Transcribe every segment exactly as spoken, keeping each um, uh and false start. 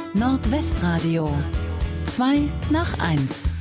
Nordwestradio zwei nach eins.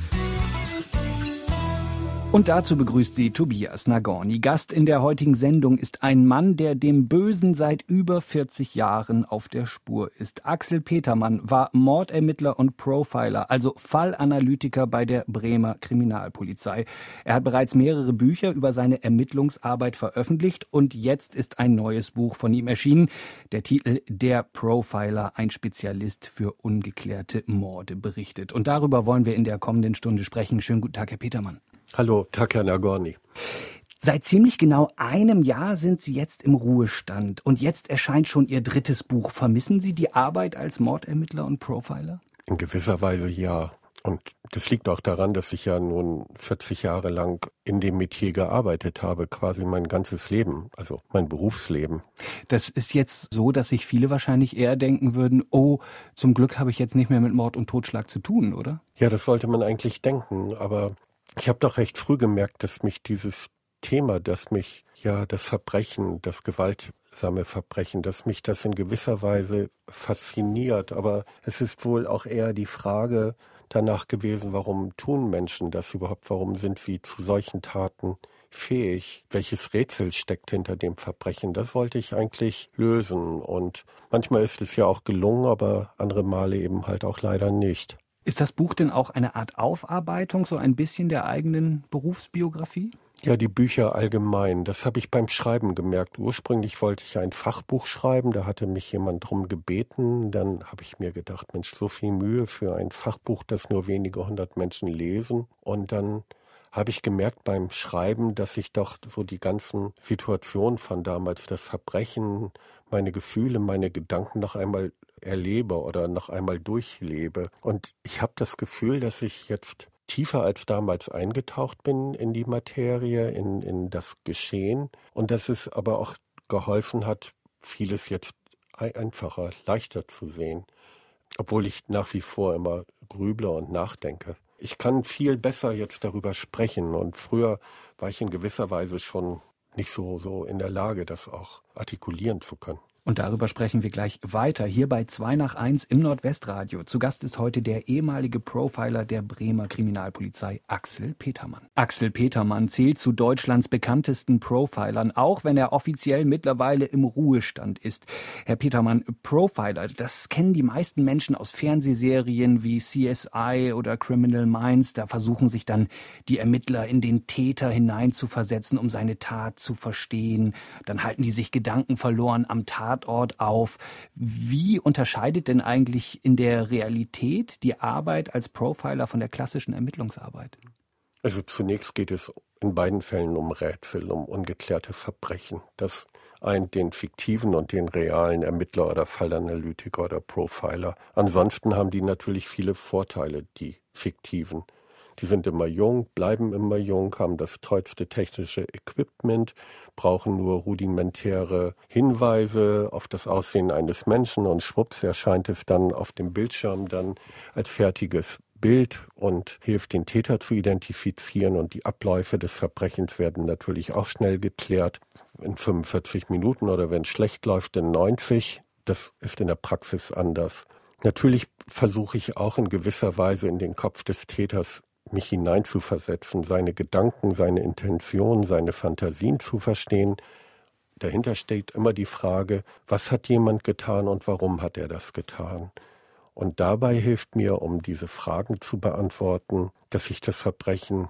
Und dazu begrüßt sie Tobias Nagorny. Gast in der heutigen Sendung ist ein Mann, der dem Bösen seit über vierzig Jahren auf der Spur ist. Axel Petermann war Mordermittler und Profiler, also Fallanalytiker bei der Bremer Kriminalpolizei. Er hat bereits mehrere Bücher über seine Ermittlungsarbeit veröffentlicht und jetzt ist ein neues Buch von ihm erschienen. Der Titel Der Profiler, ein Spezialist für ungeklärte Morde berichtet. Und darüber wollen wir in der kommenden Stunde sprechen. Schönen guten Tag, Herr Petermann. Hallo, Tag, Herr Nagorny. Seit ziemlich genau einem Jahr sind Sie jetzt im Ruhestand und jetzt erscheint schon Ihr drittes Buch. Vermissen Sie die Arbeit als Mordermittler und Profiler? In gewisser Weise ja. Und das liegt auch daran, dass ich ja nun vierzig Jahre lang in dem Metier gearbeitet habe, quasi mein ganzes Leben, also mein Berufsleben. Das ist jetzt so, dass sich viele wahrscheinlich eher denken würden, oh, zum Glück habe ich jetzt nicht mehr mit Mord und Totschlag zu tun, oder? Ja, das sollte man eigentlich denken, aber ich habe doch recht früh gemerkt, dass mich dieses Thema, dass mich ja das Verbrechen, das gewaltsame Verbrechen, dass mich das in gewisser Weise fasziniert. Aber es ist wohl auch eher die Frage danach gewesen, warum tun Menschen das überhaupt? Warum sind sie zu solchen Taten fähig? Welches Rätsel steckt hinter dem Verbrechen? Das wollte ich eigentlich lösen. Und manchmal ist es ja auch gelungen, aber andere Male eben halt auch leider nicht. Ist das Buch denn auch eine Art Aufarbeitung, so ein bisschen der eigenen Berufsbiografie? Ja, die Bücher allgemein. Das habe ich beim Schreiben gemerkt. Ursprünglich wollte ich ein Fachbuch schreiben, da hatte mich jemand drum gebeten. Dann habe ich mir gedacht, Mensch, so viel Mühe für ein Fachbuch, das nur wenige hundert Menschen lesen. Und dann habe ich gemerkt beim Schreiben, dass ich doch so die ganzen Situationen von damals, das Verbrechen, meine Gefühle, meine Gedanken noch einmal erlebe oder noch einmal durchlebe. Und ich habe das Gefühl, dass ich jetzt tiefer als damals eingetaucht bin in die Materie, in, in das Geschehen. Und dass es aber auch geholfen hat, vieles jetzt einfacher, leichter zu sehen. Obwohl ich nach wie vor immer grüble und nachdenke. Ich kann viel besser jetzt darüber sprechen. Und früher war ich in gewisser Weise schon nicht so, so in der Lage, das auch artikulieren zu können. Und darüber sprechen wir gleich weiter, hier bei zwei nach eins im Nordwestradio. Zu Gast ist heute der ehemalige Profiler der Bremer Kriminalpolizei, Axel Petermann. Axel Petermann zählt zu Deutschlands bekanntesten Profilern, auch wenn er offiziell mittlerweile im Ruhestand ist. Herr Petermann, Profiler, das kennen die meisten Menschen aus Fernsehserien wie C S I oder Criminal Minds. Da versuchen sich dann die Ermittler in den Täter hineinzuversetzen, um seine Tat zu verstehen. Dann halten die sich Gedanken verloren am Tatort auf. Wie unterscheidet denn eigentlich in der Realität die Arbeit als Profiler von der klassischen Ermittlungsarbeit? Also zunächst geht es in beiden Fällen um Rätsel, um ungeklärte Verbrechen. Das eint den fiktiven und den realen Ermittler oder Fallanalytiker oder Profiler. Ansonsten haben die natürlich viele Vorteile, die fiktiven. Die sind immer jung, bleiben immer jung, haben das tollste technische Equipment, brauchen nur rudimentäre Hinweise auf das Aussehen eines Menschen und schwupps erscheint es dann auf dem Bildschirm dann als fertiges Bild und hilft den Täter zu identifizieren und die Abläufe des Verbrechens werden natürlich auch schnell geklärt in fünfundvierzig Minuten oder wenn es schlecht läuft in neunzig. Das ist in der Praxis anders. Natürlich versuche ich auch in gewisser Weise in den Kopf des Täters mich hineinzuversetzen, seine Gedanken, seine Intentionen, seine Fantasien zu verstehen. Dahinter steht immer die Frage, was hat jemand getan und warum hat er das getan? Und dabei hilft mir, um diese Fragen zu beantworten, dass ich das Verbrechen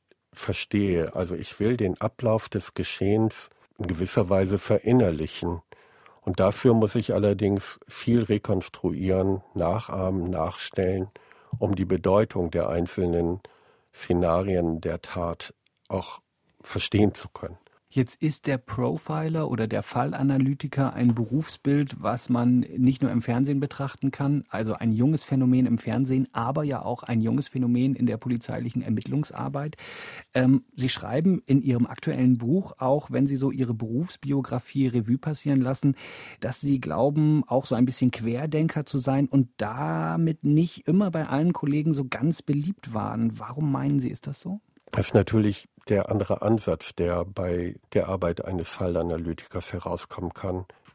verstehe. Also ich will den Ablauf des Geschehens in gewisser Weise verinnerlichen. Und dafür muss ich allerdings viel rekonstruieren, nachahmen, nachstellen, um die Bedeutung der einzelnen Szenarien der Tat auch verstehen zu können. Jetzt ist der Profiler oder der Fallanalytiker ein Berufsbild, was man nicht nur im Fernsehen betrachten kann, also ein junges Phänomen im Fernsehen, aber ja auch ein junges Phänomen in der polizeilichen Ermittlungsarbeit. Ähm, Sie schreiben in Ihrem aktuellen Buch, auch wenn Sie so Ihre Berufsbiografie Revue passieren lassen, dass Sie glauben, auch so ein bisschen Querdenker zu sein und damit nicht immer bei allen Kollegen so ganz beliebt waren. Warum meinen Sie, ist das so? Das ist natürlich der andere Ansatz, der bei der Arbeit eines Fallanalytikers herauskommen kann.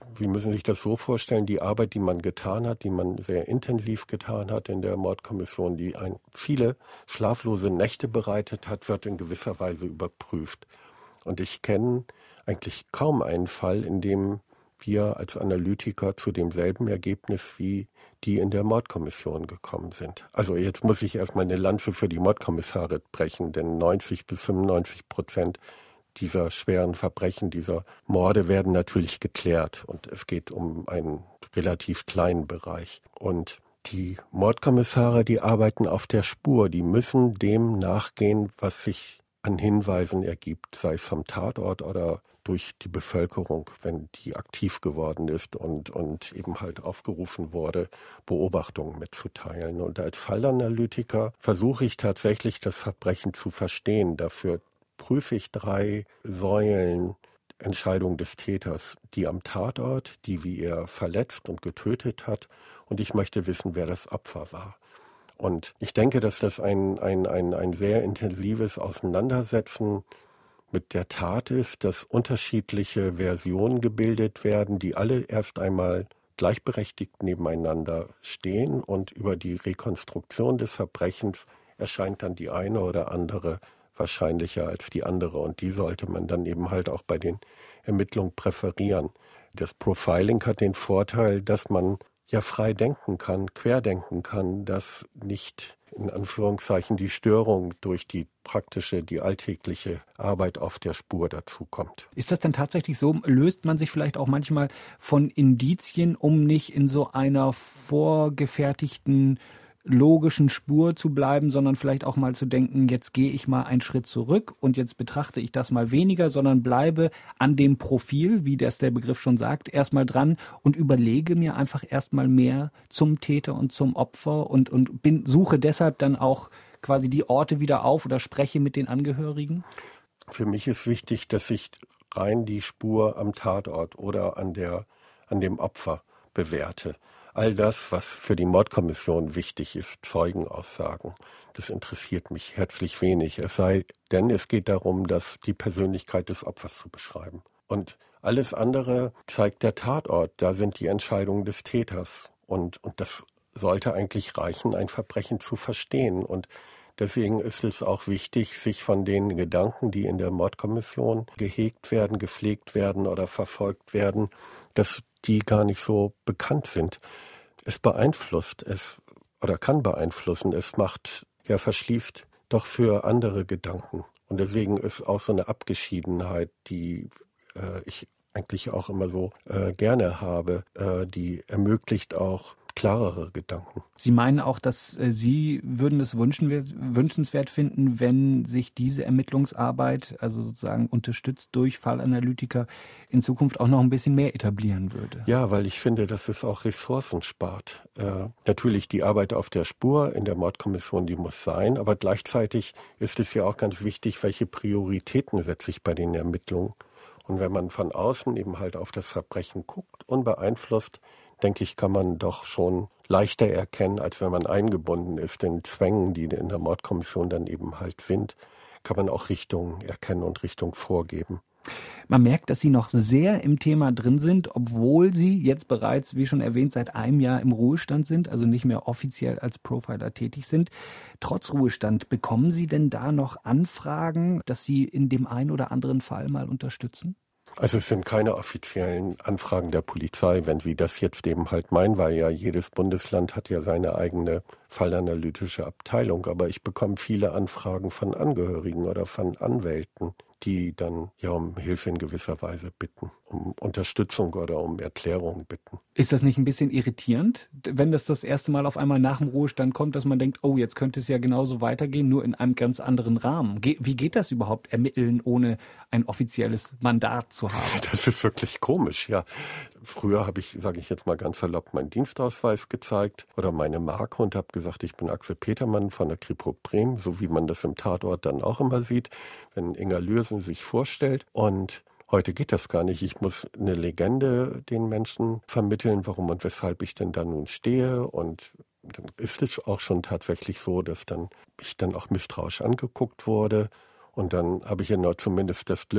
Sie müssen sich das so vorstellen, die Arbeit, die man getan hat, die man sehr intensiv getan hat in der Mordkommission, die ein, viele schlaflose Nächte bereitet hat, wird in gewisser Weise überprüft. Und ich kenne eigentlich kaum einen Fall, in dem wir als Analytiker zu demselben Ergebnis wie die in der Mordkommission gekommen sind. Also jetzt muss ich erstmal eine Lanze für die Mordkommissare brechen, denn neunzig bis fünfundneunzig Prozent dieser schweren Verbrechen, dieser Morde werden natürlich geklärt und es geht um einen relativ kleinen Bereich. Und die Mordkommissare, die arbeiten auf der Spur, die müssen dem nachgehen, was sich an Hinweisen ergibt, sei es vom Tatort oder durch die Bevölkerung, wenn die aktiv geworden ist und, und eben halt aufgerufen wurde, Beobachtungen mitzuteilen. Und als Fallanalytiker versuche ich tatsächlich, das Verbrechen zu verstehen. Dafür prüfe ich drei Säulen: Entscheidung des Täters, die am Tatort, die, wie er verletzt und getötet hat, und ich möchte wissen, wer das Opfer war. Und ich denke, dass das ein, ein, ein, ein sehr intensives Auseinandersetzen mit der Tat ist, dass unterschiedliche Versionen gebildet werden, die alle erst einmal gleichberechtigt nebeneinander stehen, und über die Rekonstruktion des Verbrechens erscheint dann die eine oder andere wahrscheinlicher als die andere, und die sollte man dann eben halt auch bei den Ermittlungen präferieren. Das Profiling hat den Vorteil, dass man ja frei denken kann, querdenken kann, dass nicht in Anführungszeichen die Störung durch die praktische, die alltägliche Arbeit auf der Spur dazukommt. Ist das denn tatsächlich so? Löst man sich vielleicht auch manchmal von Indizien, um nicht in so einer vorgefertigten logischen Spur zu bleiben, sondern vielleicht auch mal zu denken, jetzt gehe ich mal einen Schritt zurück und jetzt betrachte ich das mal weniger, sondern bleibe an dem Profil, wie das der Begriff schon sagt, erstmal dran und überlege mir einfach erstmal mehr zum Täter und zum Opfer und, und bin, suche deshalb dann auch quasi die Orte wieder auf oder spreche mit den Angehörigen? Für mich ist wichtig, dass ich rein die Spur am Tatort oder an der, an dem Opfer bewerte. All das, was für die Mordkommission wichtig ist, Zeugenaussagen, das interessiert mich herzlich wenig. Es sei denn, es geht darum, dass die Persönlichkeit des Opfers zu beschreiben. Und alles andere zeigt der Tatort. Da sind die Entscheidungen des Täters. Und, und das sollte eigentlich reichen, ein Verbrechen zu verstehen. Und deswegen ist es auch wichtig, sich von den Gedanken, die in der Mordkommission gehegt werden, gepflegt werden oder verfolgt werden, dass die gar nicht so bekannt sind. Es beeinflusst es oder kann beeinflussen. Es macht, ja, verschließt doch für andere Gedanken. Und deswegen ist auch so eine Abgeschiedenheit, die äh, ich eigentlich auch immer so äh, gerne habe, äh, die ermöglicht auch klarere Gedanken. Sie meinen auch, dass äh, Sie würden es wünschen, wünschenswert finden, wenn sich diese Ermittlungsarbeit, also sozusagen unterstützt durch Fallanalytiker, in Zukunft auch noch ein bisschen mehr etablieren würde? Ja, weil ich finde, dass es auch Ressourcen spart. Äh, natürlich die Arbeit auf der Spur in der Mordkommission, die muss sein, aber gleichzeitig ist es ja auch ganz wichtig, welche Prioritäten setze ich bei den Ermittlungen. Und wenn man von außen eben halt auf das Verbrechen guckt, unbeeinflusst, denke ich, kann man doch schon leichter erkennen, als wenn man eingebunden ist in Zwängen, die in der Mordkommission dann eben halt sind, kann man auch Richtungen erkennen und Richtung vorgeben. Man merkt, dass Sie noch sehr im Thema drin sind, obwohl Sie jetzt bereits, wie schon erwähnt, seit einem Jahr im Ruhestand sind, also nicht mehr offiziell als Profiler tätig sind. Trotz Ruhestand, bekommen Sie denn da noch Anfragen, dass Sie in dem einen oder anderen Fall mal unterstützen? Also es sind keine offiziellen Anfragen der Polizei, wenn Sie das jetzt eben halt meinen, weil ja jedes Bundesland hat ja seine eigene fallanalytische Abteilung. Aber ich bekomme viele Anfragen von Angehörigen oder von Anwälten, die dann ja um Hilfe in gewisser Weise bitten, um Unterstützung oder um Erklärung bitten. Ist das nicht ein bisschen irritierend, wenn das das erste Mal auf einmal nach dem Ruhestand kommt, dass man denkt, oh, jetzt könnte es ja genauso weitergehen, nur in einem ganz anderen Rahmen? Ge- Wie geht das überhaupt, ermitteln, ohne ein offizielles Mandat zu haben? Das ist wirklich komisch, ja. Früher habe ich, sage ich jetzt mal ganz salopp, meinen Dienstausweis gezeigt oder meine Marke und habe gesagt, ich bin Axel Petermann von der Kripo Bremen, so wie man das im Tatort dann auch immer sieht, wenn Inga Lürsen sich vorstellt. Und heute geht das gar nicht. Ich muss eine Legende den Menschen vermitteln, warum und weshalb ich denn da nun stehe. Und dann ist es auch schon tatsächlich so, dass dann ich dann auch misstrauisch angeguckt wurde. Und dann habe ich ja noch zumindest das Glück,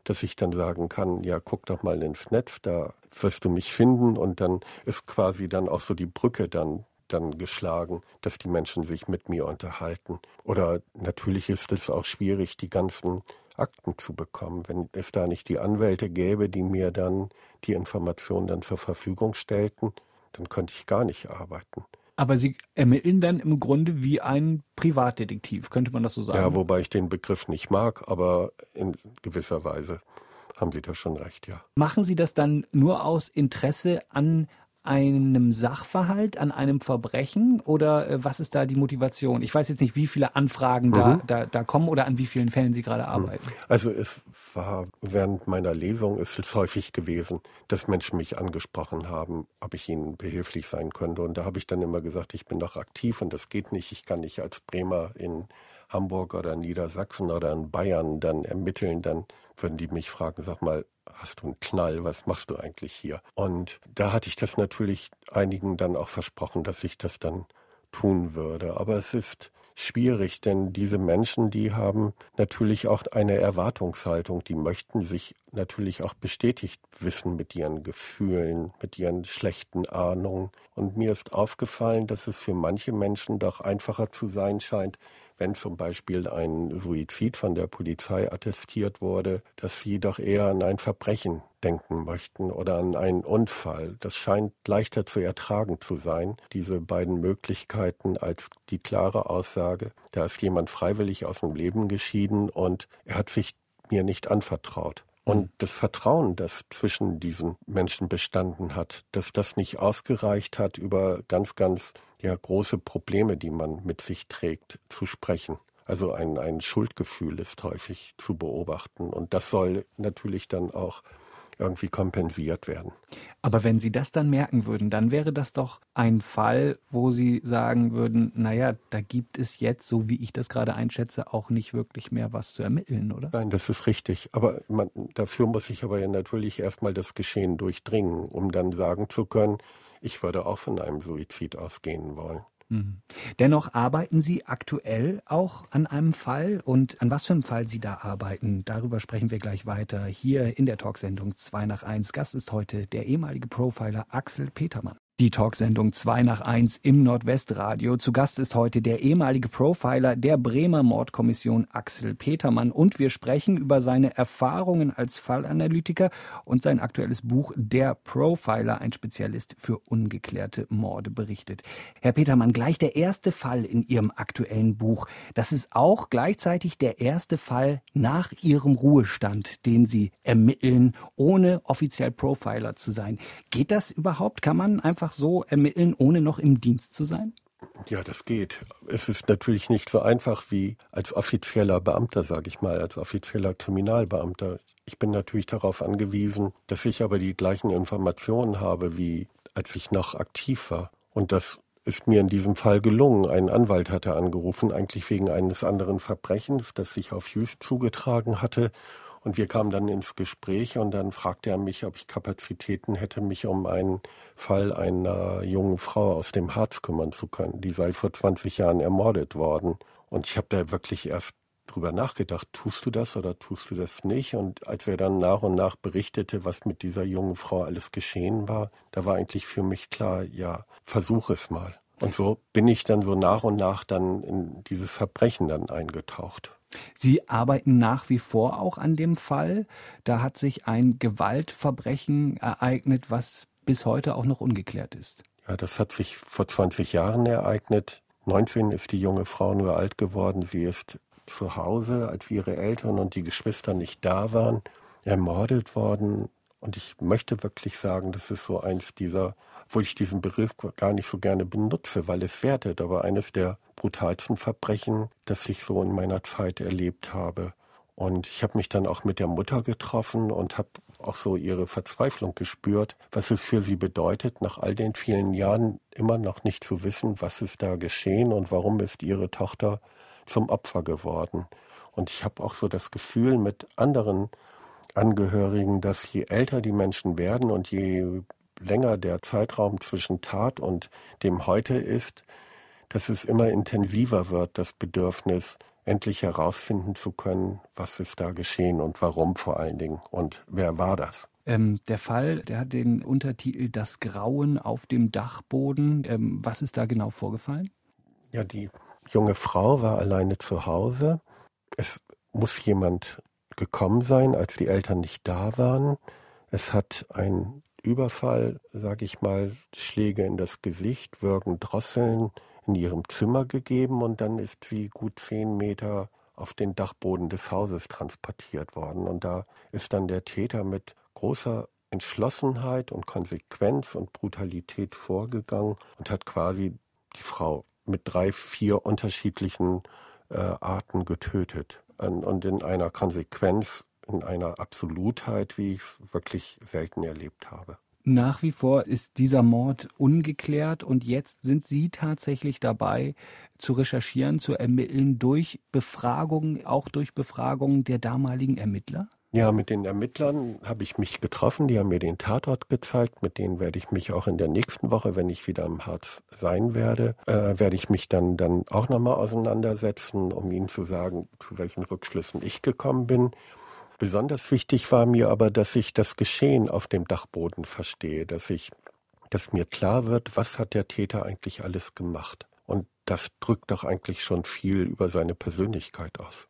dass ich dann sagen kann, ja, guck doch mal ins Netz, da wirst du mich finden, und dann ist quasi dann auch so die Brücke dann dann geschlagen, dass die Menschen sich mit mir unterhalten. Oder natürlich ist es auch schwierig, die ganzen Akten zu bekommen, wenn es da nicht die Anwälte gäbe, die mir dann die Informationen dann zur Verfügung stellten, dann könnte ich gar nicht arbeiten. Aber Sie ermitteln dann im Grunde wie ein Privatdetektiv, könnte man das so sagen? Ja, wobei ich den Begriff nicht mag, aber in gewisser Weise haben Sie da schon recht, ja. Machen Sie das dann nur aus Interesse an einem Sachverhalt, an einem Verbrechen, oder äh, was ist da die Motivation? Ich weiß jetzt nicht, wie viele Anfragen mhm. da, da, da kommen oder an wie vielen Fällen Sie gerade arbeiten. Also es war während meiner Lesung ist es häufig gewesen, dass Menschen mich angesprochen haben, ob ich ihnen behilflich sein könnte. Und da habe ich dann immer gesagt, ich bin doch aktiv und das geht nicht. Ich kann nicht als Bremer in Hamburg oder in Niedersachsen oder in Bayern dann ermitteln. Dann würden die mich fragen, sag mal, hast du einen Knall, was machst du eigentlich hier? Und da hatte ich das natürlich einigen dann auch versprochen, dass ich das dann tun würde. Aber es ist schwierig, denn diese Menschen, die haben natürlich auch eine Erwartungshaltung, die möchten sich natürlich auch bestätigt wissen mit ihren Gefühlen, mit ihren schlechten Ahnungen. Und mir ist aufgefallen, dass es für manche Menschen doch einfacher zu sein scheint, wenn zum Beispiel ein Suizid von der Polizei attestiert wurde, dass sie doch eher an ein Verbrechen denken möchten oder an einen Unfall. Das scheint leichter zu ertragen zu sein, diese beiden Möglichkeiten, als die klare Aussage, da ist jemand freiwillig aus dem Leben geschieden und er hat sich mir nicht anvertraut. Und das Vertrauen, das zwischen diesen Menschen bestanden hat, dass das nicht ausgereicht hat, über ganz, ganz ja, große Probleme, die man mit sich trägt, zu sprechen. Also ein, ein Schuldgefühl ist häufig zu beobachten. Und das soll natürlich dann auch irgendwie kompensiert werden. Aber wenn Sie das dann merken würden, dann wäre das doch ein Fall, wo Sie sagen würden, naja, da gibt es jetzt, so wie ich das gerade einschätze, auch nicht wirklich mehr was zu ermitteln, oder? Nein, das ist richtig. Aber man, dafür muss ich aber ja natürlich erstmal das Geschehen durchdringen, um dann sagen zu können, ich würde auch von einem Suizid ausgehen wollen. Mhm. Dennoch arbeiten Sie aktuell auch an einem Fall, und an was für einem Fall Sie da arbeiten, darüber sprechen wir gleich weiter hier in der Talksendung zwei nach eins. Gast ist heute der ehemalige Profiler Axel Petermann. Die Talksendung zwei nach eins im Nordwestradio. Zu Gast ist heute der ehemalige Profiler der Bremer Mordkommission Axel Petermann, und wir sprechen über seine Erfahrungen als Fallanalytiker und sein aktuelles Buch Der Profiler, ein Spezialist für ungeklärte Morde, berichtet. Herr Petermann, gleich der erste Fall in Ihrem aktuellen Buch. Das ist auch gleichzeitig der erste Fall nach Ihrem Ruhestand, den Sie ermitteln, ohne offiziell Profiler zu sein. Geht das überhaupt? Kann man einfach so ermitteln, ohne noch im Dienst zu sein? Ja, das geht. Es ist natürlich nicht so einfach wie als offizieller Beamter, sage ich mal, als offizieller Kriminalbeamter. Ich bin natürlich darauf angewiesen, dass ich aber die gleichen Informationen habe, wie als ich noch aktiv war. Und das ist mir in diesem Fall gelungen. Ein Anwalt hatte angerufen, eigentlich wegen eines anderen Verbrechens, das sich auf Jüst zugetragen hatte. Und wir kamen dann ins Gespräch und dann fragte er mich, ob ich Kapazitäten hätte, mich um einen Fall einer jungen Frau aus dem Harz kümmern zu können. Die sei vor zwanzig Jahren ermordet worden. Und ich habe da wirklich erst drüber nachgedacht, tust du das oder tust du das nicht? Und als er dann nach und nach berichtete, was mit dieser jungen Frau alles geschehen war, da war eigentlich für mich klar, ja, versuch es mal. Und so bin ich dann so nach und nach dann in dieses Verbrechen dann eingetaucht. Sie arbeiten nach wie vor auch an dem Fall. Da hat sich ein Gewaltverbrechen ereignet, was bis heute auch noch ungeklärt ist. Ja, das hat sich vor zwanzig Jahren ereignet. neunzehn ist die junge Frau nur alt geworden. Sie ist zu Hause, als ihre Eltern und die Geschwister nicht da waren, ermordet worden. Und ich möchte wirklich sagen, das ist so eins dieser, obwohl ich diesen Begriff gar nicht so gerne benutze, weil es wertet, aber eines der brutalsten Verbrechen, das ich so in meiner Zeit erlebt habe. Und ich habe mich dann auch mit der Mutter getroffen und habe auch so ihre Verzweiflung gespürt, was es für sie bedeutet, nach all den vielen Jahren immer noch nicht zu wissen, was ist da geschehen und warum ist ihre Tochter zum Opfer geworden. Und ich habe auch so das Gefühl mit anderen Angehörigen, dass je älter die Menschen werden und je länger der Zeitraum zwischen Tat und dem Heute ist, dass es immer intensiver wird, das Bedürfnis, endlich herausfinden zu können, was ist da geschehen und warum vor allen Dingen und wer war das. Ähm, der Fall, der hat den Untertitel Das Grauen auf dem Dachboden. Ähm, was ist da genau vorgefallen? Ja, die junge Frau war alleine zu Hause. Es muss jemand gekommen sein, als die Eltern nicht da waren. Es hat ein Überfall, sage ich mal, Schläge in das Gesicht, Würgen, Drosseln in ihrem Zimmer gegeben und dann ist sie gut zehn Meter auf den Dachboden des Hauses transportiert worden. Und da ist dann der Täter mit großer Entschlossenheit und Konsequenz und Brutalität vorgegangen und hat quasi die Frau mit drei, vier unterschiedlichen äh, Arten getötet. Und, und in einer Konsequenz, in einer Absolutheit, wie ich es wirklich selten erlebt habe. Nach wie vor ist dieser Mord ungeklärt und jetzt sind Sie tatsächlich dabei, zu recherchieren, zu ermitteln durch Befragungen, auch durch Befragungen der damaligen Ermittler? Ja, mit den Ermittlern habe ich mich getroffen, die haben mir den Tatort gezeigt, mit denen werde ich mich auch in der nächsten Woche, wenn ich wieder im Harz sein werde, äh, werde ich mich dann, dann auch nochmal auseinandersetzen, um Ihnen zu sagen, zu welchen Rückschlüssen ich gekommen bin. Besonders wichtig war mir aber, dass ich das Geschehen auf dem Dachboden verstehe, dass ich, dass mir klar wird, was hat der Täter eigentlich alles gemacht. Und das drückt doch eigentlich schon viel über seine Persönlichkeit aus.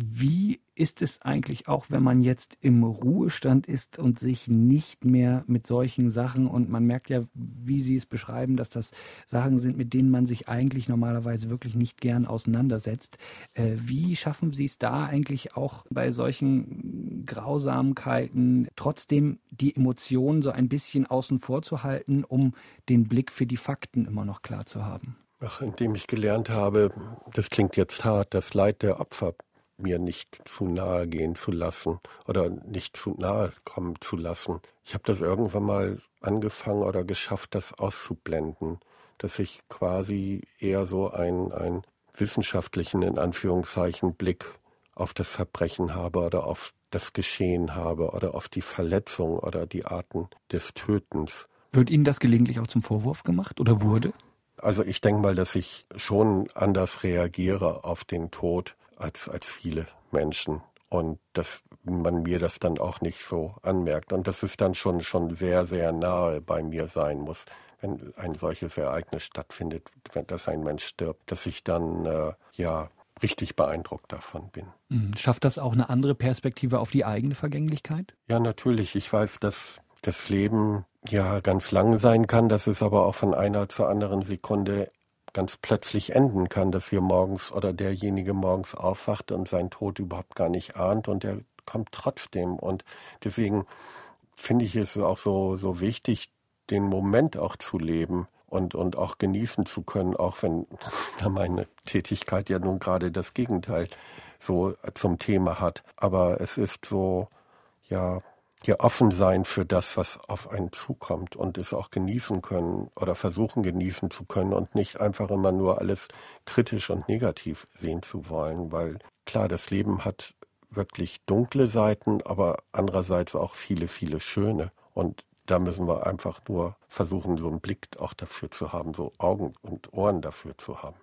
Wie ist es eigentlich auch, wenn man jetzt im Ruhestand ist und sich nicht mehr mit solchen Sachen, und man merkt ja, wie Sie es beschreiben, dass das Sachen sind, mit denen man sich eigentlich normalerweise wirklich nicht gern auseinandersetzt. Äh, wie schaffen Sie es da eigentlich auch bei solchen Grausamkeiten trotzdem die Emotionen so ein bisschen außen vor zu halten, um den Blick für die Fakten immer noch klar zu haben? Ach, indem ich gelernt habe, das klingt jetzt hart, das Leid der Opfer mir nicht zu nahe gehen zu lassen oder nicht zu nahe kommen zu lassen. Ich habe das irgendwann mal angefangen oder geschafft, das auszublenden, dass ich quasi eher so einen, einen wissenschaftlichen, in Anführungszeichen, Blick auf das Verbrechen habe oder auf das Geschehen habe oder auf die Verletzung oder die Arten des Tötens. Wird Ihnen das gelegentlich auch zum Vorwurf gemacht oder wurde? Also ich denke mal, dass ich schon anders reagiere auf den Tod als, als viele Menschen und dass man mir das dann auch nicht so anmerkt und dass es dann schon, schon sehr, sehr nahe bei mir sein muss, wenn ein solches Ereignis stattfindet, wenn dass ein Mensch stirbt, dass ich dann äh, ja richtig beeindruckt davon bin. Schafft das auch eine andere Perspektive auf die eigene Vergänglichkeit? Ja, natürlich. Ich weiß, dass das Leben ja ganz lang sein kann, dass es aber auch von einer zur anderen Sekunde ganz plötzlich enden kann, dass wir morgens oder derjenige morgens aufwacht und seinen Tod überhaupt gar nicht ahnt und er kommt trotzdem. Und deswegen finde ich es auch so, so wichtig, den Moment auch zu leben und, und auch genießen zu können, auch wenn meine Tätigkeit ja nun gerade das Gegenteil so zum Thema hat. Aber es ist so, ja, hier offen sein für das, was auf einen zukommt und es auch genießen können oder versuchen genießen zu können und nicht einfach immer nur alles kritisch und negativ sehen zu wollen, weil klar, das Leben hat wirklich dunkle Seiten, aber andererseits auch viele, viele schöne und da müssen wir einfach nur versuchen, so einen Blick auch dafür zu haben, so Augen und Ohren dafür zu haben.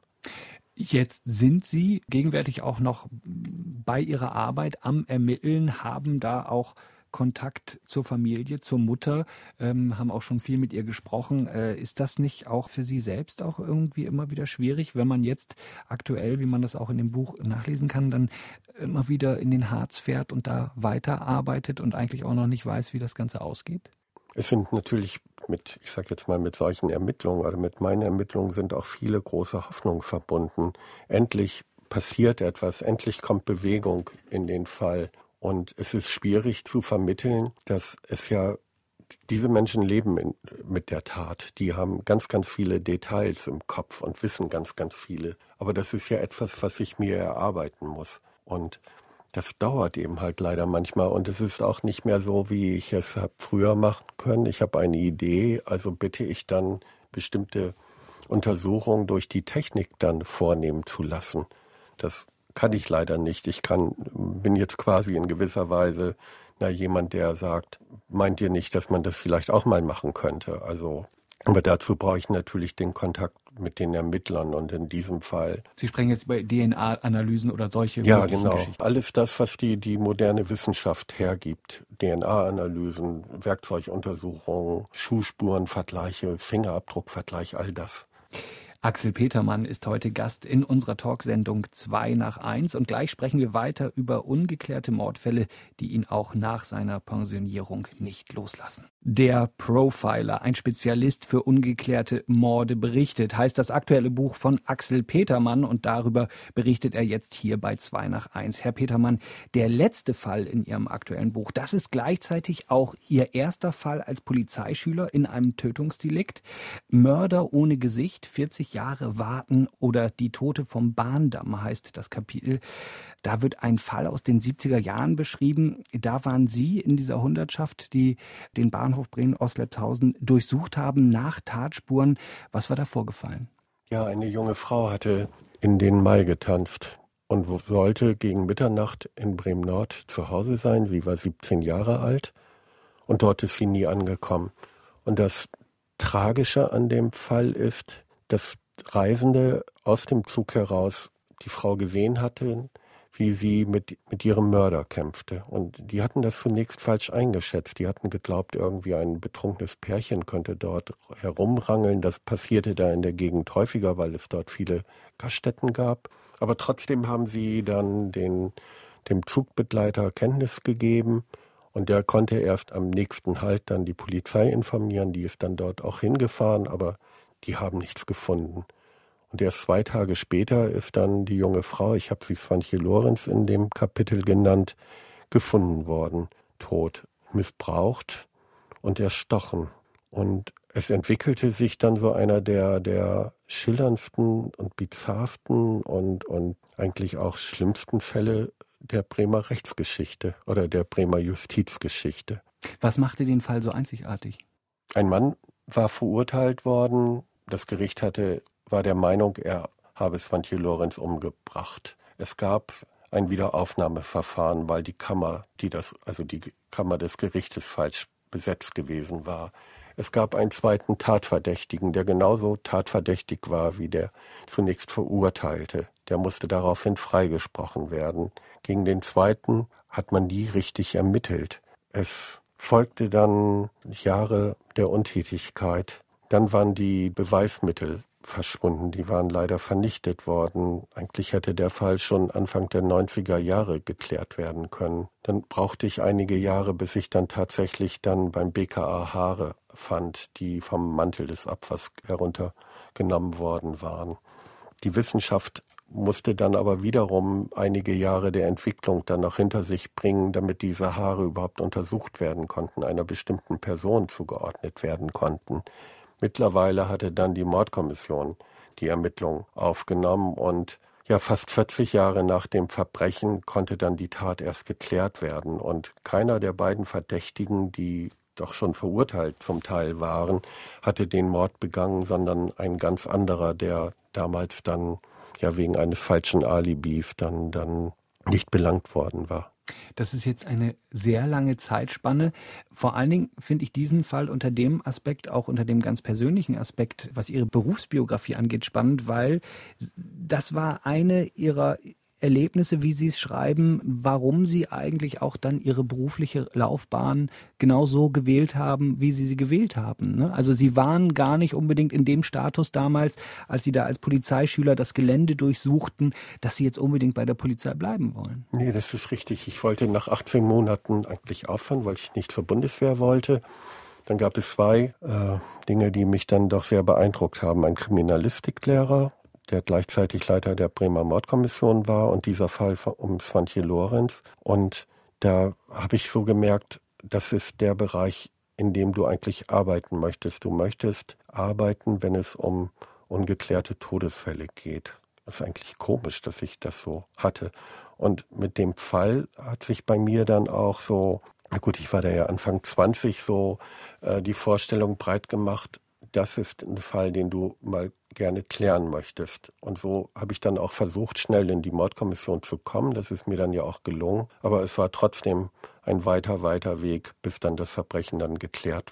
Jetzt sind Sie gegenwärtig auch noch bei Ihrer Arbeit am Ermitteln, haben da auch Kontakt zur Familie, zur Mutter, ähm, haben auch schon viel mit ihr gesprochen. Äh, ist das nicht auch für Sie selbst auch irgendwie immer wieder schwierig, wenn man jetzt aktuell, wie man das auch in dem Buch nachlesen kann, dann immer wieder in den Harz fährt und da weiterarbeitet und eigentlich auch noch nicht weiß, wie das Ganze ausgeht? Es sind natürlich mit, ich sage jetzt mal, mit solchen Ermittlungen oder mit meinen Ermittlungen sind auch viele große Hoffnungen verbunden. Endlich passiert etwas, endlich kommt Bewegung in den Fall. Und es ist schwierig zu vermitteln, dass es ja, diese Menschen leben in, mit der Tat. Die haben ganz, ganz viele Details im Kopf und wissen ganz, ganz viele. Aber das ist ja etwas, was ich mir erarbeiten muss. Und das dauert eben halt leider manchmal. Und es ist auch nicht mehr so, wie ich es habe früher machen können. Ich habe eine Idee, also bitte ich dann bestimmte Untersuchungen durch die Technik dann vornehmen zu lassen. Das kann ich leider nicht. Ich kann, bin jetzt quasi in gewisser Weise na, jemand, der sagt, meint ihr nicht, dass man das vielleicht auch mal machen könnte? Also Aber dazu brauche ich natürlich den Kontakt mit den Ermittlern und in diesem Fall. Sie sprechen jetzt über D N A-Analysen oder solche Ja, genau. Geschichten. Alles das, was die, die moderne Wissenschaft hergibt. D N A-Analysen, Werkzeuguntersuchungen, Schuhspurenvergleiche, Fingerabdruckvergleich, all das. Axel Petermann ist heute Gast in unserer Talksendung zwei nach eins und gleich sprechen wir weiter über ungeklärte Mordfälle, die ihn auch nach seiner Pensionierung nicht loslassen. Der Profiler, ein Spezialist für ungeklärte Morde, berichtet, heißt das aktuelle Buch von Axel Petermann und darüber berichtet er jetzt hier bei zwei nach eins. Herr Petermann, der letzte Fall in Ihrem aktuellen Buch, das ist gleichzeitig auch Ihr erster Fall als Polizeischüler in einem Tötungsdelikt. Mörder ohne Gesicht, vierzig Jahre warten oder Die Tote vom Bahndamm heißt das Kapitel. Da wird ein Fall aus den siebziger Jahren beschrieben. Da waren Sie in dieser Hundertschaft, die den Bahnhof Bremen-Ostleipzhausen durchsucht haben nach Tatspuren. Was war da vorgefallen? Ja, eine junge Frau hatte in den Mai getanzt und sollte gegen Mitternacht in Bremen-Nord zu Hause sein. Sie war siebzehn Jahre alt und dort ist sie nie angekommen. Und das Tragische an dem Fall ist, dass Reisende aus dem Zug heraus die Frau gesehen hatten, wie sie mit, mit ihrem Mörder kämpfte. Und die hatten das zunächst falsch eingeschätzt. Die hatten geglaubt, irgendwie ein betrunkenes Pärchen könnte dort herumrangeln. Das passierte da in der Gegend häufiger, weil es dort viele Gaststätten gab. Aber trotzdem haben sie dann den, dem Zugbegleiter Kenntnis gegeben. Und der konnte erst am nächsten Halt dann die Polizei informieren. Die ist dann dort auch hingefahren, aber die haben nichts gefunden. Und erst zwei Tage später ist dann die junge Frau, ich habe sie Swantje Lorenz in dem Kapitel genannt, gefunden worden, tot, missbraucht und erstochen. Und es entwickelte sich dann so einer der, der schillerndsten und bizarrsten und, und eigentlich auch schlimmsten Fälle der Bremer Rechtsgeschichte oder der Bremer Justizgeschichte. Was machte den Fall so einzigartig? Ein Mann war verurteilt worden. Das Gericht hatte, war der Meinung, er habe Swantje Lorenz umgebracht. Es gab ein Wiederaufnahmeverfahren, weil die Kammer, die das, also die Kammer des Gerichtes falsch besetzt gewesen war. Es gab einen zweiten Tatverdächtigen, der genauso tatverdächtig war wie der zunächst Verurteilte. Der musste daraufhin freigesprochen werden. Gegen den zweiten hat man nie richtig ermittelt. Es folgte dann Jahre der Untätigkeit. Dann waren die Beweismittel verschwunden. Die waren leider vernichtet worden. Eigentlich hätte der Fall schon Anfang der neunziger Jahre geklärt werden können. Dann brauchte ich einige Jahre, bis ich dann tatsächlich dann beim B K A Haare fand, die vom Mantel des Opfers heruntergenommen worden waren. Die Wissenschaft musste dann aber wiederum einige Jahre der Entwicklung dann noch hinter sich bringen, damit diese Haare überhaupt untersucht werden konnten, einer bestimmten Person zugeordnet werden konnten. Mittlerweile hatte dann die Mordkommission die Ermittlung aufgenommen und ja, fast vierzig Jahre nach dem Verbrechen konnte dann die Tat erst geklärt werden. Und keiner der beiden Verdächtigen, die doch schon verurteilt zum Teil waren, hatte den Mord begangen, sondern ein ganz anderer, der damals dann ja wegen eines falschen Alibis dann, dann nicht belangt worden war. Das ist jetzt eine sehr lange Zeitspanne. Vor allen Dingen finde ich diesen Fall unter dem Aspekt, auch unter dem ganz persönlichen Aspekt, was Ihre Berufsbiografie angeht, spannend, weil das war eine Ihrer Erlebnisse, wie Sie es schreiben, warum Sie eigentlich auch dann Ihre berufliche Laufbahn genau so gewählt haben, wie Sie sie gewählt haben. Ne? Also Sie waren gar nicht unbedingt in dem Status damals, als Sie da als Polizeischüler das Gelände durchsuchten, dass Sie jetzt unbedingt bei der Polizei bleiben wollen. Nee, das ist richtig. Ich wollte nach achtzehn Monaten eigentlich aufhören, weil ich nicht zur Bundeswehr wollte. Dann gab es zwei äh, Dinge, die mich dann doch sehr beeindruckt haben. Ein Kriminalistiklehrer, der gleichzeitig Leiter der Bremer Mordkommission war, und dieser Fall um Swantje Lorenz. Und da habe ich so gemerkt, das ist der Bereich, in dem du eigentlich arbeiten möchtest. Du möchtest arbeiten, wenn es um ungeklärte Todesfälle geht. Das ist eigentlich komisch, dass ich das so hatte. Und mit dem Fall hat sich bei mir dann auch so, na gut, ich war da ja Anfang zwanzig, so äh, die Vorstellung breit gemacht, das ist ein Fall, den du mal gerne klären möchtest. Und so habe ich dann auch versucht, schnell in die Mordkommission zu kommen. Das ist mir dann ja auch gelungen. Aber es war trotzdem ein weiter, weiter Weg, bis dann das Verbrechen dann geklärt war.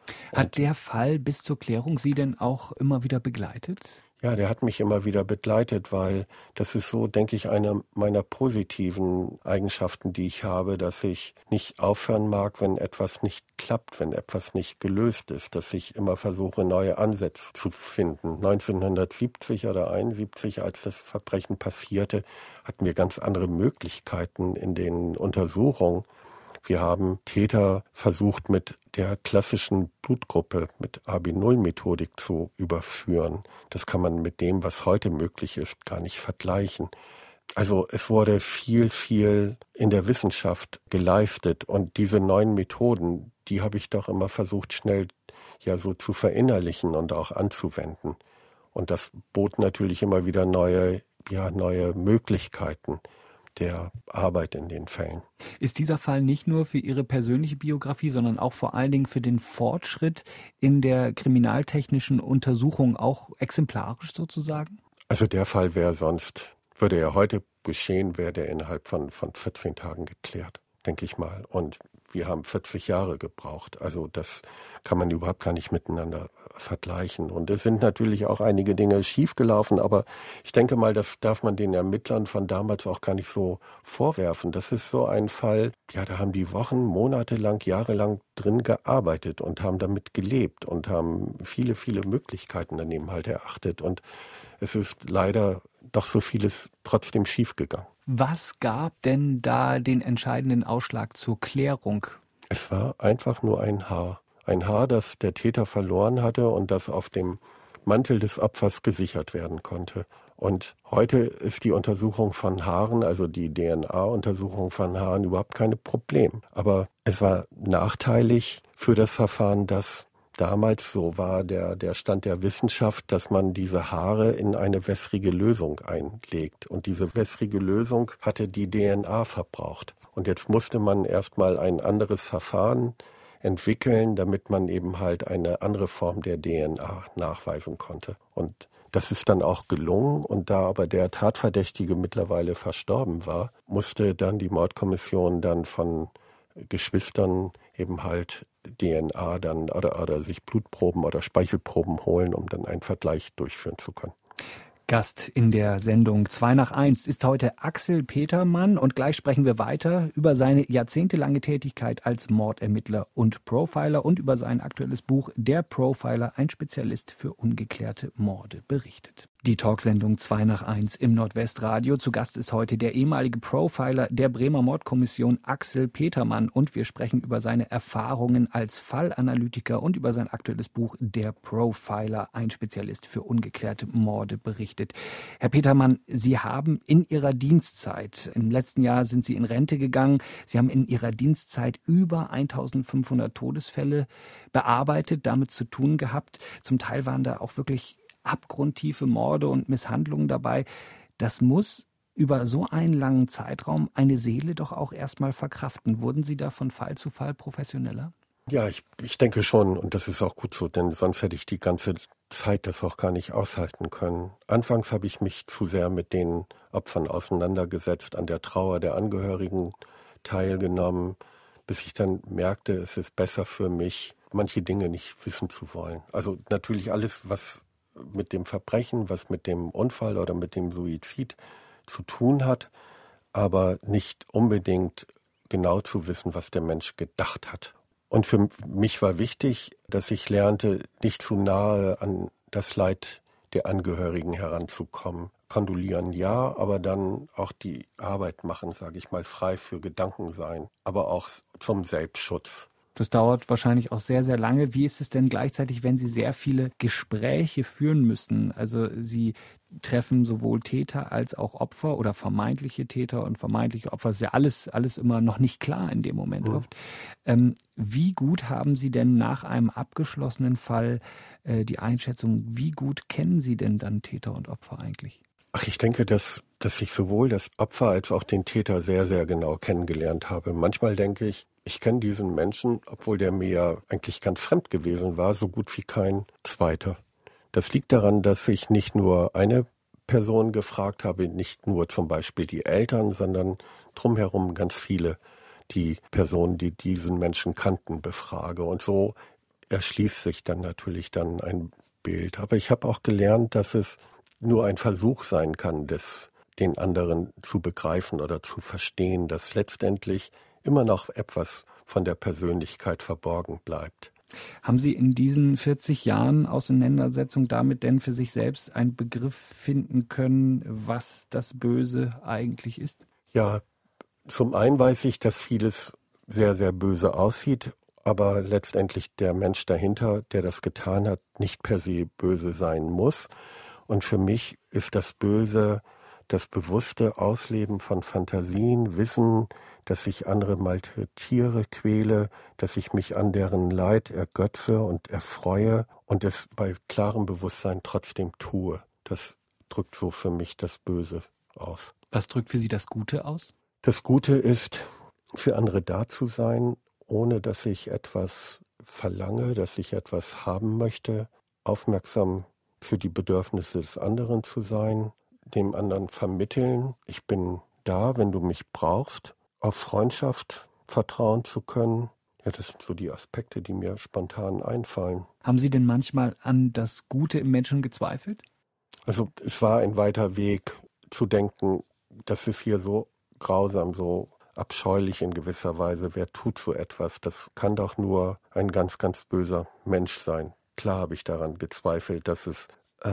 Hat Und der Fall bis zur Klärung Sie denn auch immer wieder begleitet? ja, der hat mich immer wieder begleitet, weil das ist so, denke ich, eine meiner positiven Eigenschaften, die ich habe, dass ich nicht aufhören mag, wenn etwas nicht klappt, wenn etwas nicht gelöst ist, dass ich immer versuche, neue Ansätze zu finden. neunzehnhundertsiebzig oder einundsiebzig, als das Verbrechen passierte, hatten wir ganz andere Möglichkeiten in den Untersuchungen. Wir haben Täter versucht, mit der klassischen Blutgruppe, mit A B null Methodik zu überführen. Das kann man mit dem, was heute möglich ist, gar nicht vergleichen. Also es wurde viel, viel in der Wissenschaft geleistet. Und diese neuen Methoden, die habe ich doch immer versucht, schnell ja so zu verinnerlichen und auch anzuwenden. Und das bot natürlich immer wieder neue, ja, neue Möglichkeiten der Arbeit in den Fällen. Ist dieser Fall nicht nur für Ihre persönliche Biografie, sondern auch vor allen Dingen für den Fortschritt in der kriminaltechnischen Untersuchung auch exemplarisch sozusagen? Also der Fall wäre sonst, würde er heute geschehen, wäre der innerhalb von, von vierzehn Tagen geklärt, denke ich mal. Und wir haben vierzig Jahre gebraucht. Also das kann man überhaupt gar nicht miteinander vergleichen. Und es sind natürlich auch einige Dinge schiefgelaufen, aber ich denke mal, das darf man den Ermittlern von damals auch gar nicht so vorwerfen. Das ist so ein Fall, ja, da haben die Wochen, Monate lang, Jahre lang drin gearbeitet und haben damit gelebt und haben viele, viele Möglichkeiten daneben halt erachtet. Und es ist leider doch so vieles trotzdem schiefgegangen. Was gab denn da den entscheidenden Ausschlag zur Klärung? Es war einfach nur ein Haar. Ein Haar, das der Täter verloren hatte und das auf dem Mantel des Opfers gesichert werden konnte. Und heute ist die Untersuchung von Haaren, also die D N A-Untersuchung von Haaren, überhaupt kein Problem. Aber es war nachteilig für das Verfahren, dass damals, so war der, der Stand der Wissenschaft, dass man diese Haare in eine wässrige Lösung einlegt. Und diese wässrige Lösung hatte die D N A verbraucht. Und jetzt musste man erstmal ein anderes Verfahren entwickeln, damit man eben halt eine andere Form der D N A nachweisen konnte. Und das ist dann auch gelungen. Und da aber der Tatverdächtige mittlerweile verstorben war, musste dann die Mordkommission dann von Geschwistern eben halt D N A dann oder, oder sich Blutproben oder Speichelproben holen, um dann einen Vergleich durchführen zu können. Gast in der Sendung zwei nach eins ist heute Axel Petermann und gleich sprechen wir weiter über seine jahrzehntelange Tätigkeit als Mordermittler und Profiler und über sein aktuelles Buch Der Profiler, ein Spezialist für ungeklärte Morde, berichtet. Die Talksendung zwei nach eins im Nordwestradio. Zu Gast ist heute der ehemalige Profiler der Bremer Mordkommission Axel Petermann und wir sprechen über seine Erfahrungen als Fallanalytiker und über sein aktuelles Buch Der Profiler, ein Spezialist für ungeklärte Morde, berichtet. Herr Petermann, Sie haben in Ihrer Dienstzeit, im letzten Jahr sind Sie in Rente gegangen, Sie haben in Ihrer Dienstzeit über eintausendfünfhundert Todesfälle bearbeitet, damit zu tun gehabt. Zum Teil waren da auch wirklich abgrundtiefe Morde und Misshandlungen dabei. Das muss über so einen langen Zeitraum eine Seele doch auch erstmal verkraften. Wurden Sie da von Fall zu Fall professioneller? Ja, ich, ich denke schon und das ist auch gut so, denn sonst hätte ich die ganze Zeit das auch gar nicht aushalten können. Anfangs habe ich mich zu sehr mit den Opfern auseinandergesetzt, an der Trauer der Angehörigen teilgenommen, bis ich dann merkte, es ist besser für mich, manche Dinge nicht wissen zu wollen. Also natürlich alles, was mit dem Verbrechen, was mit dem Unfall oder mit dem Suizid zu tun hat, aber nicht unbedingt genau zu wissen, was der Mensch gedacht hat. Und für mich war wichtig, dass ich lernte, nicht zu nahe an das Leid der Angehörigen heranzukommen. Kondolieren ja, aber dann auch die Arbeit machen, sage ich mal, frei für Gedanken sein, aber auch zum Selbstschutz. Das dauert wahrscheinlich auch sehr, sehr lange. Wie ist es denn gleichzeitig, wenn Sie sehr viele Gespräche führen müssen? Also Sie treffen sowohl Täter als auch Opfer oder vermeintliche Täter und vermeintliche Opfer. Das ist ja alles, alles immer noch nicht klar in dem Moment mhm. oft. Ähm, wie gut haben Sie denn nach einem abgeschlossenen Fall äh, die Einschätzung, wie gut kennen Sie denn dann Täter und Opfer eigentlich? Ach, ich denke, dass, dass ich sowohl das Opfer als auch den Täter sehr, sehr genau kennengelernt habe. Manchmal denke ich, ich kenne diesen Menschen, obwohl der mir ja eigentlich ganz fremd gewesen war, so gut wie kein zweiter. Das liegt daran, dass ich nicht nur eine Person gefragt habe, nicht nur zum Beispiel die Eltern, sondern drumherum ganz viele, die Personen, die diesen Menschen kannten, befrage. Und so erschließt sich dann natürlich dann ein Bild. Aber ich habe auch gelernt, dass es nur ein Versuch sein kann, das, den anderen zu begreifen oder zu verstehen, dass letztendlich immer noch etwas von der Persönlichkeit verborgen bleibt. Haben Sie in diesen vierzig Jahren Auseinandersetzung damit denn für sich selbst einen Begriff finden können, was das Böse eigentlich ist? Ja, zum einen weiß ich, dass vieles sehr, sehr böse aussieht, aber letztendlich der Mensch dahinter, der das getan hat, nicht per se böse sein muss. Und für mich ist das Böse das bewusste Ausleben von Fantasien, Wissen, dass ich andere malträtiere, quäle, dass ich mich an deren Leid ergötze und erfreue und es bei klarem Bewusstsein trotzdem tue. Das drückt so für mich das Böse aus. Was drückt für Sie das Gute aus? Das Gute ist, für andere da zu sein, ohne dass ich etwas verlange, dass ich etwas haben möchte, aufmerksam für die Bedürfnisse des anderen zu sein, dem anderen vermitteln, ich bin da, wenn du mich brauchst, auf Freundschaft vertrauen zu können. Ja, das sind so die Aspekte, die mir spontan einfallen. Haben Sie denn manchmal an das Gute im Menschen gezweifelt? Also es war ein weiter Weg zu denken, das ist hier so grausam, so abscheulich in gewisser Weise. Wer tut so etwas? Das kann doch nur ein ganz, ganz böser Mensch sein. Klar habe ich daran gezweifelt, dass es äh,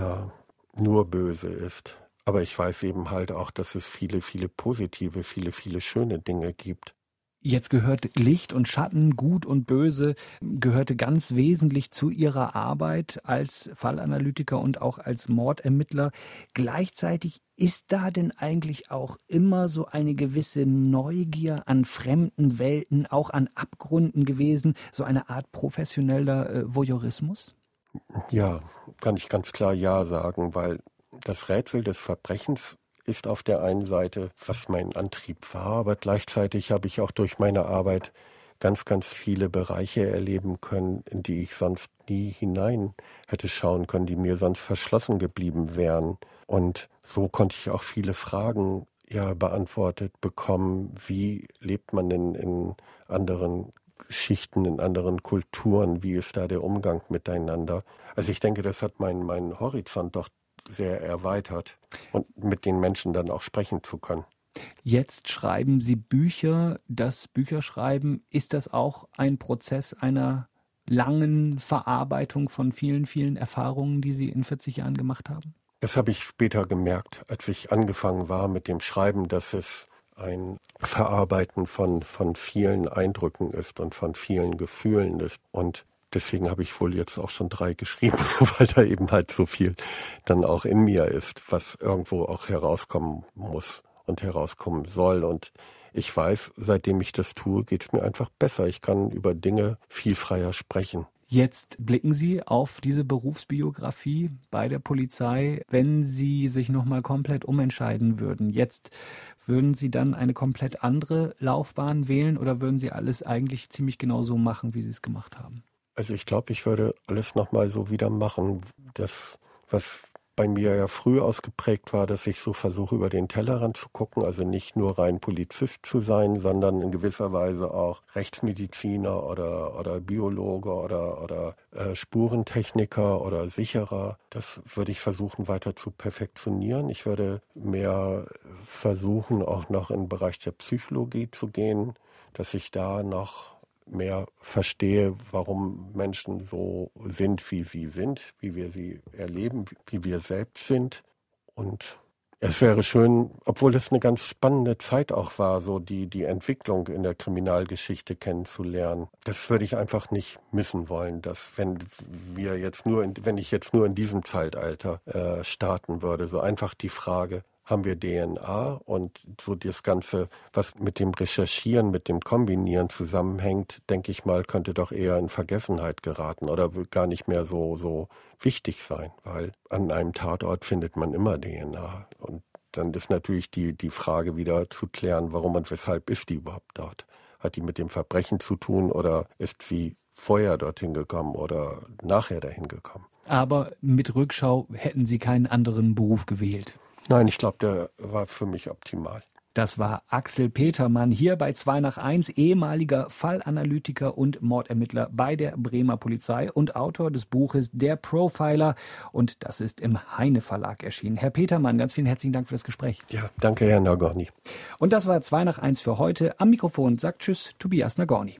nur böse ist. Aber ich weiß eben halt auch, dass es viele, viele positive, viele, viele schöne Dinge gibt. Jetzt gehört Licht und Schatten, Gut und Böse, gehörte ganz wesentlich zu Ihrer Arbeit als Fallanalytiker und auch als Mordermittler. Gleichzeitig ist da denn eigentlich auch immer so eine gewisse Neugier an fremden Welten, auch an Abgründen gewesen, so eine Art professioneller äh, Voyeurismus? Ja, kann ich ganz klar ja sagen, weil das Rätsel des Verbrechens ist auf der einen Seite, was mein Antrieb war, aber gleichzeitig habe ich auch durch meine Arbeit ganz, ganz viele Bereiche erleben können, in die ich sonst nie hinein hätte schauen können, die mir sonst verschlossen geblieben wären. Und so konnte ich auch viele Fragen ja beantwortet bekommen. Wie lebt man denn in anderen Schichten, in anderen Kulturen? Wie ist da der Umgang miteinander? Also ich denke, das hat meinen meinen Horizont doch sehr erweitert und mit den Menschen dann auch sprechen zu können. Jetzt schreiben Sie Bücher. Das Bücherschreiben, ist das auch ein Prozess einer langen Verarbeitung von vielen, vielen Erfahrungen, die Sie in vierzig Jahren gemacht haben? Das habe ich später gemerkt, als ich angefangen war mit dem Schreiben, dass es ein Verarbeiten von, von vielen Eindrücken ist und von vielen Gefühlen ist. Und deswegen habe ich wohl jetzt auch schon drei geschrieben, weil da eben halt so viel dann auch in mir ist, was irgendwo auch herauskommen muss und herauskommen soll. Und ich weiß, seitdem ich das tue, geht es mir einfach besser. Ich kann über Dinge viel freier sprechen. Jetzt blicken Sie auf diese Berufsbiografie bei der Polizei. Wenn Sie sich nochmal komplett umentscheiden würden, jetzt würden Sie dann eine komplett andere Laufbahn wählen oder würden Sie alles eigentlich ziemlich genau so machen, wie Sie es gemacht haben? Also ich glaube, ich würde alles nochmal so wieder machen. Das, was bei mir ja früh ausgeprägt war, dass ich so versuche, über den Tellerrand zu gucken, also nicht nur rein Polizist zu sein, sondern in gewisser Weise auch Rechtsmediziner oder, oder Biologe oder, oder äh, Spurentechniker oder Sicherer. Das würde ich versuchen weiter zu perfektionieren. Ich würde mehr versuchen, auch noch in den Bereich der Psychologie zu gehen, dass ich da noch mehr verstehe, warum Menschen so sind, wie sie sind, wie wir sie erleben, wie wir selbst sind. Und es wäre schön, obwohl es eine ganz spannende Zeit auch war, so die, die Entwicklung in der Kriminalgeschichte kennenzulernen. Das würde ich einfach nicht missen wollen, dass wenn wir jetzt nur, in, wenn ich jetzt nur in diesem Zeitalter äh, starten würde, so einfach die Frage, haben wir D N A und so das Ganze, was mit dem Recherchieren, mit dem Kombinieren zusammenhängt, denke ich mal, könnte doch eher in Vergessenheit geraten oder wird gar nicht mehr so, so wichtig sein, weil an einem Tatort findet man immer D N A. Und dann ist natürlich die, die Frage wieder zu klären, warum und weshalb ist die überhaupt dort? Hat die mit dem Verbrechen zu tun oder ist sie vorher dorthin gekommen oder nachher dahin gekommen? Aber mit Rückschau hätten Sie keinen anderen Beruf gewählt? Nein, ich glaube, der war für mich optimal. Das war Axel Petermann hier bei zwei nach eins, ehemaliger Fallanalytiker und Mordermittler bei der Bremer Polizei und Autor des Buches Der Profiler. Und das ist im Heine Verlag erschienen. Herr Petermann, ganz vielen herzlichen Dank für das Gespräch. Ja, danke, Herr Nagorny. Und das war zwei nach eins für heute. Am Mikrofon sagt Tschüss, Tobias Nagorny.